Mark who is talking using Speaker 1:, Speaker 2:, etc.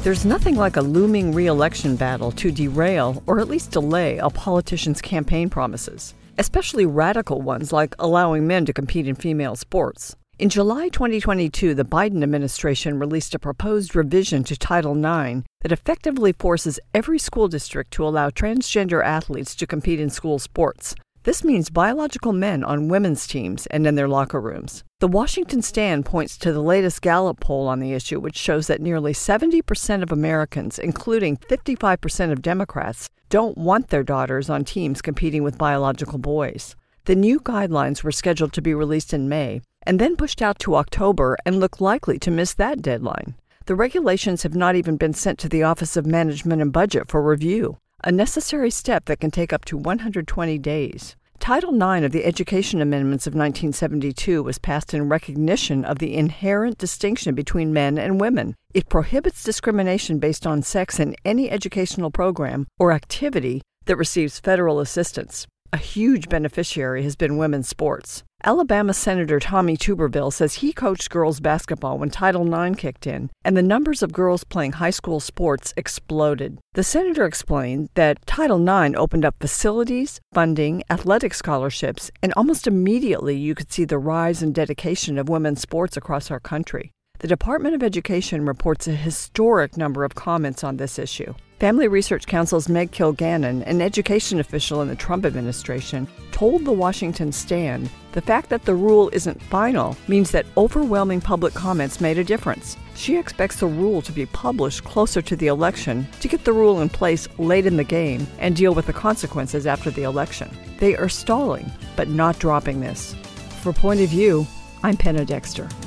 Speaker 1: There's nothing like a looming re-election battle to derail or at least delay a politician's campaign promises, especially radical ones like allowing men to compete in female sports. In July 2022, the Biden administration released a proposed revision to Title IX that effectively forces every school district to allow transgender athletes to compete in school sports. This means biological men on women's teams and in their locker rooms. The Washington Stand points to the latest Gallup poll on the issue, which shows that nearly 70% of Americans, including 55% of Democrats, don't want their daughters on teams competing with biological boys. The new guidelines were scheduled to be released in May and then pushed out to October and look likely to miss that deadline. The regulations have not even been sent to the Office of Management and Budget for review, a necessary step that can take up to 120 days. Title IX of the Education Amendments of 1972 was passed in recognition of the inherent distinction between men and women. It prohibits discrimination based on sex in any educational program or activity that receives federal assistance. A huge beneficiary has been women's sports. Alabama Senator Tommy Tuberville says he coached girls basketball when Title IX kicked in, and the numbers of girls playing high school sports exploded. The senator explained that Title IX opened up facilities, funding, athletic scholarships, and almost immediately you could see the rise and dedication of women's sports across our country. The Department of Education reports a historic number of comments on this issue. Family Research Council's Meg Kilgannon, an education official in the Trump administration, told the Washington Stand the fact that the rule isn't final means that overwhelming public comments made a difference. She expects the rule to be published closer to the election to get the rule in place late in the game and deal with the consequences after the election. They are stalling, but not dropping this. For Point of View, I'm Penna Dexter.